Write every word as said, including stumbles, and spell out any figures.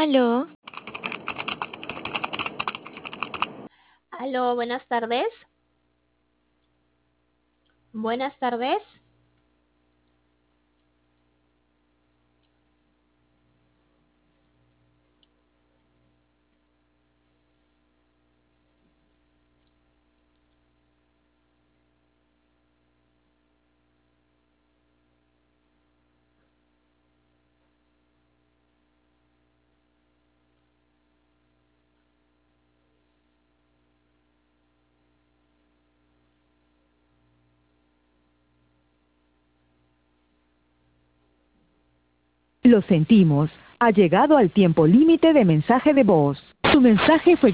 Aló, Aló, buenas tardes. Buenas tardes. Lo sentimos. Ha llegado al tiempo límite de mensaje de voz. Su mensaje fue